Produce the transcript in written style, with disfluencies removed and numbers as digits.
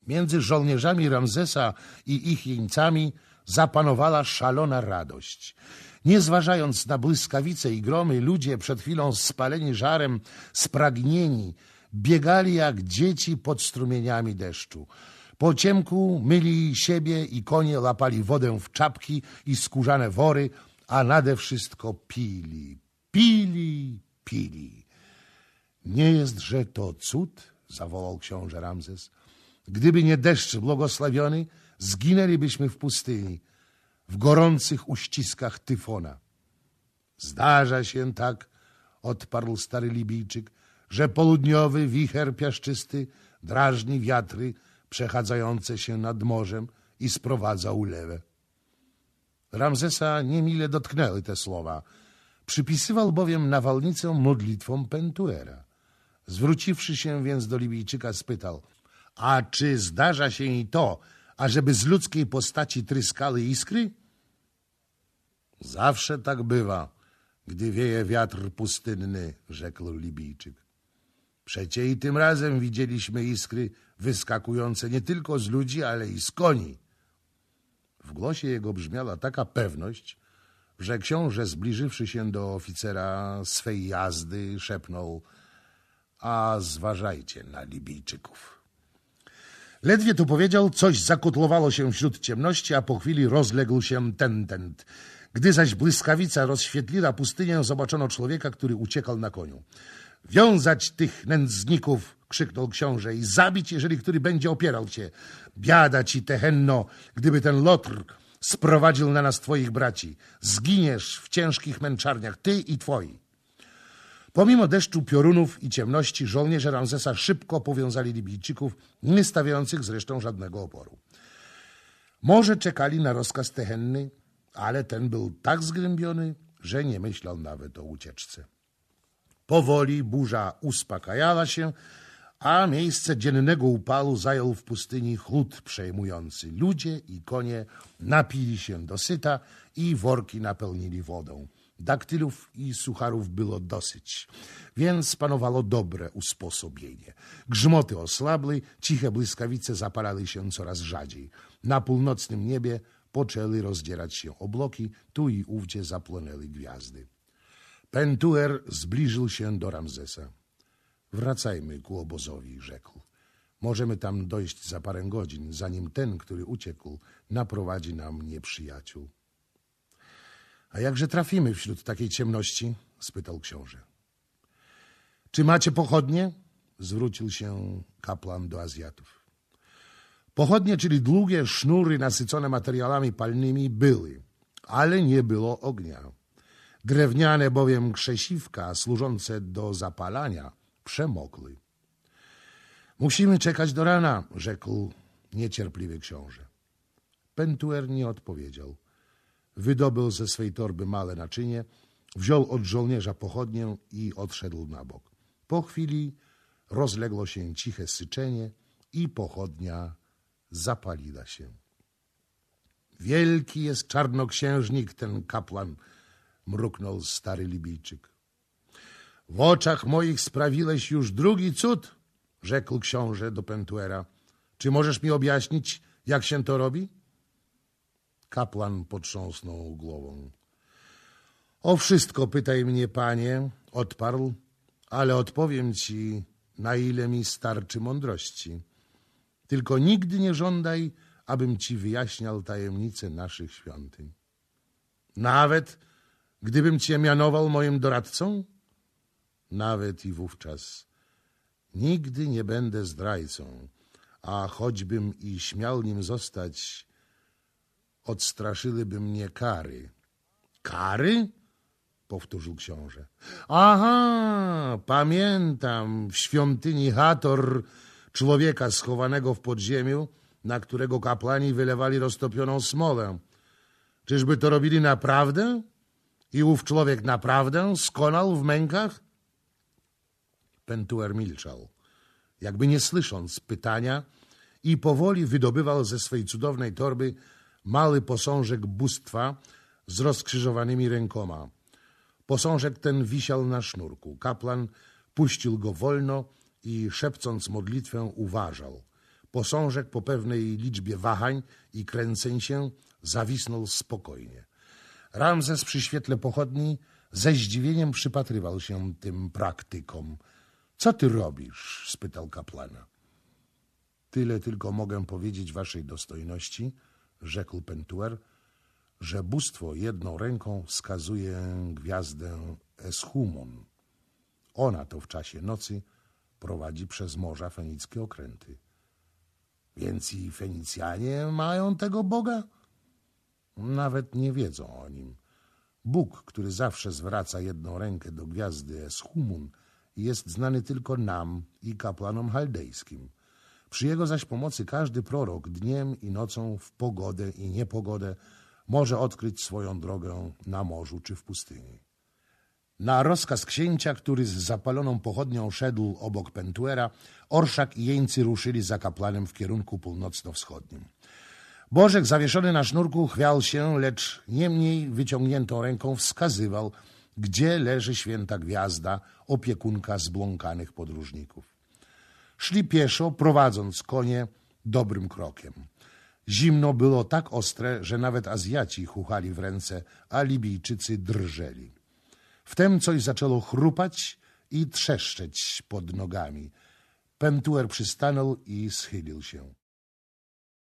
Między żołnierzami Ramzesa i ich jeńcami zapanowała szalona radość. Nie zważając na błyskawice i gromy, ludzie przed chwilą spaleni żarem, spragnieni, biegali jak dzieci pod strumieniami deszczu. Po ciemku myli siebie i konie, lapali wodę w czapki i skórzane wory, a nade wszystko pili, pili, pili. Nie jestże to cud? Zawołał książę Ramzes. Gdyby nie deszcz błogosławiony, zginęlibyśmy w pustyni, w gorących uściskach tyfona. Zdarza się tak, odparł stary Libijczyk, że południowy wicher piaszczysty drażni wiatry przechadzające się nad morzem i sprowadza ulewę. Ramzesa niemile dotknęły te słowa. Przypisywał bowiem nawałnicę modlitwom Pentuera. Zwróciwszy się więc do Libijczyka, spytał: a czy zdarza się i to, ażeby z ludzkiej postaci tryskały iskry? Zawsze tak bywa, gdy wieje wiatr pustynny, rzekł Libijczyk. Przecie i tym razem widzieliśmy iskry wyskakujące nie tylko z ludzi, ale i z koni. W głosie jego brzmiała taka pewność, że książę, zbliżywszy się do oficera swej jazdy, szepnął: a zważajcie na Libijczyków. Ledwie to powiedział, coś zakotlowało się wśród ciemności, a po chwili rozległ się tentent. Gdy zaś błyskawica rozświetliła pustynię, zobaczono człowieka, który uciekał na koniu. Wiązać tych nędzników, krzyknął książę, i zabić, jeżeli który będzie opierał cię. Biada ci, Tehenno, gdyby ten Lotr sprowadził na nas twoich braci. Zginiesz w ciężkich męczarniach, ty i twoi. Pomimo deszczu, piorunów i ciemności, żołnierze Ramzesa szybko powiązali Libijczyków, nie stawiających zresztą żadnego oporu. Może czekali na rozkaz Tehenny, ale ten był tak zgnębiony, że nie myślał nawet o ucieczce. Powoli burza uspokajała się, a miejsce dziennego upalu zajął w pustyni chłód przejmujący. Ludzie i konie napili się dosyta i worki napełnili wodą. Daktylów i sucharów było dosyć, więc panowało dobre usposobienie. Grzmoty osłabły, ciche błyskawice zapalały się coraz rzadziej. Na północnym niebie poczęły rozdzierać się obłoki, tu i ówdzie zapłonęły gwiazdy. Pentuer zbliżył się do Ramzesa. Wracajmy ku obozowi, rzekł. Możemy tam dojść za parę godzin, zanim ten, który uciekł, naprowadzi nam nieprzyjaciół. A jakże trafimy wśród takiej ciemności? Spytał książę. Czy macie pochodnie? Zwrócił się kapłan do Azjatów. Pochodnie, czyli długie sznury nasycone materiałami palnymi, były, ale nie było ognia. Drewniane bowiem krzesiwka służące do zapalania przemokły. Musimy czekać do rana, rzekł niecierpliwy książę. Pentuer nie odpowiedział. Wydobył ze swej torby małe naczynie, wziął od żołnierza pochodnię i odszedł na bok. Po chwili rozległo się ciche syczenie i pochodnia zapaliła się. Wielki jest czarnoksiężnik ten kapłan, mruknął stary Libijczyk. W oczach moich sprawiłeś już drugi cud, rzekł książę do Pentuera. Czy możesz mi objaśnić, jak się to robi? Kapłan potrząsnął głową. O wszystko pytaj mnie, panie, odparł, ale odpowiem ci, na ile mi starczy mądrości. Tylko nigdy nie żądaj, abym ci wyjaśniał tajemnice naszych świątyń. Nawet gdybym cię mianował moim doradcą? Nawet i wówczas. Nigdy nie będę zdrajcą, a choćbym i śmiał nim zostać, odstraszyłyby mnie kary. Kary? Powtórzył książę. Aha, pamiętam w świątyni Hathor człowieka schowanego w podziemiu, na którego kapłani wylewali roztopioną smolę. Czyżby to robili naprawdę? I ów człowiek naprawdę skonał w mękach? Pentuer milczał, jakby nie słysząc pytania, i powoli wydobywał ze swej cudownej torby mały posążek bóstwa z rozkrzyżowanymi rękoma. Posążek ten wisiał na sznurku. Kapłan puścił go wolno i szepcąc modlitwę uważał. Posążek po pewnej liczbie wahań i kręceń się zawisnął spokojnie. Ramzes przy świetle pochodni ze zdziwieniem przypatrywał się tym praktykom. — Co ty robisz? — spytał kapłana. — Tyle tylko mogę powiedzieć waszej dostojności — rzekł Pentuer, — że bóstwo jedną ręką wskazuje gwiazdę Eschumon. Ona to w czasie nocy prowadzi przez morza fenickie okręty. — Więc i Fenicjanie mają tego Boga? — Nawet nie wiedzą o nim. Bóg, który zawsze zwraca jedną rękę do gwiazdy Eschumon, jest znany tylko nam i kapłanom chaldejskim. Przy jego zaś pomocy każdy prorok dniem i nocą, w pogodę i niepogodę, może odkryć swoją drogę na morzu czy w pustyni. Na rozkaz księcia, który z zapaloną pochodnią szedł obok Pentuera, orszak i jeńcy ruszyli za kapłanem w kierunku północno-wschodnim. Bożek zawieszony na sznurku chwiał się, lecz niemniej wyciągniętą ręką wskazywał, gdzie leży święta gwiazda, opiekunka zbłąkanych podróżników. Szli pieszo, prowadząc konie dobrym krokiem. Zimno było tak ostre, że nawet Azjaci chuchali w ręce, a Libijczycy drżeli. Wtem coś zaczęło chrupać i trzeszczeć pod nogami. Pentuer przystanął i schylił się.